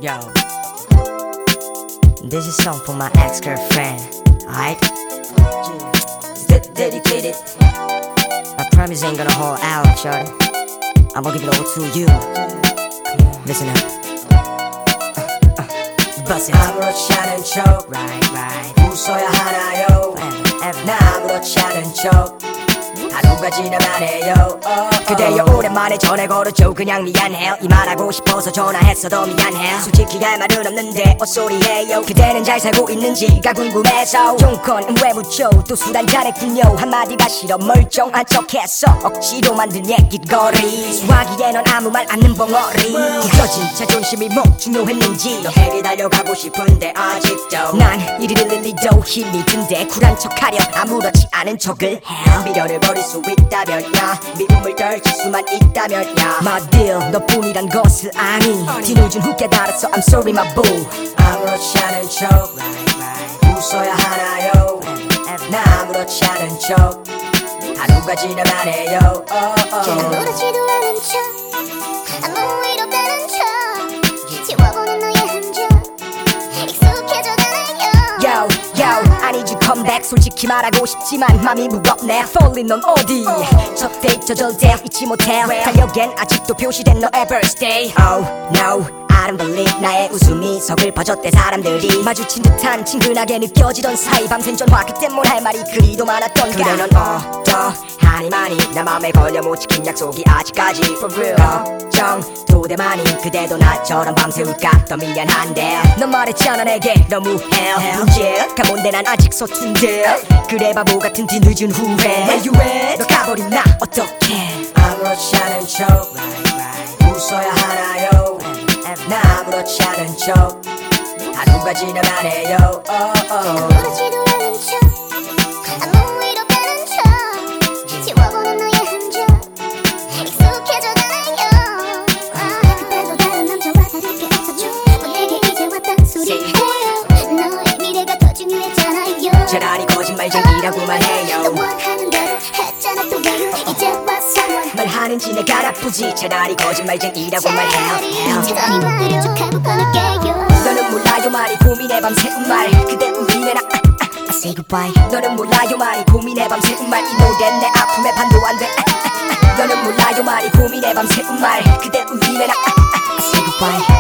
Yo, this is a song for my ex-girlfriend. Alright? It's dedicated. I promise ain't gonna hold out, shorty. I'm gonna give it all to you. Listen up. Bust it. 아무렇지 않은 척 Right. 웃어야 하나요? 나 아무렇지 않은 척 하루가 지나만 해요. 그대여 오랜만에 전화 걸었죠. 그냥 미안해요. 이 말하고 싶어서 전화했어. 더 미안해요. 솔직히 할 말은 없는데 헛소리해요. 그대는 잘 살고 있는지가 궁금해서 용건은 왜 묻죠. 또 술 한잔했군요. 한마디가 싫어 멀쩡한 척했어. 억지로 만든 얘기거리. 수화기에 넌 아무 말 않는 벙어리. 구겨진 자존심이 뭐 중요했는지 너에게 달려가고 싶은데 아직도 난 이리를 리도 힘이 든데 쿨한 척하려 아무렇지 않은 척을 해. 미련을 버릴 수 있다면야 미움을 떨칠 수만 있다면야 My deal 너뿐이란 것을 아니 뒤늦은 후 깨달았어 I'm sorry my boo. 아무렇지 않은 척 웃어야 하나요? 나 아무렇지 않은 척 하루가 지나만 해요. 아무렇지도 않은 척 아무 일 없다는 척 지워보는 너의 흔적 익숙해져가요. Yo I need you come back 솔직히 말하고 싶지만 맘이 무겁네. Falling 넌 어디 첫 데이트 저절대 잊지 못해. 달력엔 아직도 표시된 너의 birthday. Oh no I don't believe 나의 웃음이 서글퍼졌대. 사람들이 마주친 듯한 친근하게 느껴지던 사이 밤샌 전화 그땐 뭘 할 말이 그리도 많았던가. 그래 넌 어떠하니마니 나 맘에 걸려 못 지킨 약속이 아직까지 For real 걱정도 돼 많이 그대도 나처럼 밤새울까 더 미안한데 넌 말했잖아 내게 너무해 문제 가본데 난 아직 서툰데 그래 바보 같은 뒤늦은 후회 Where you at 너 가버린 나 어떡해. 아무렇지 않은 척 웃어야 하나요? 나 아무렇지 않은 척 하루가 지나만 해요. 아무렇지도 않은 척 아무 일 없다는 척 지워보는 너의 흔적 익숙해져가요. 그때도 다른 남자와 다르게 없었죠. 뭐 내게 이제 왔단 소리예요. 너의 미래가 더 중요했잖아요. 차라리 거짓말쟁이라고만 해요. 너 원하는 대로 했잖아 또 왜요 이제 와서 말하는지 내가 나쁘지 차라리 거짓말쟁이라고만 해요. 차라리 말을 족하고 끊을게요. 너는 몰라요 많이 고민해 밤새운 말 그대 울리면 I say goodbye. 너는 몰라요 많이 고민해 밤새운 말 이 노래는 내 아픔의 반도 안돼. 너는 몰라요 많이 고민해 밤새운 말 그대 울리면 I say goodbye.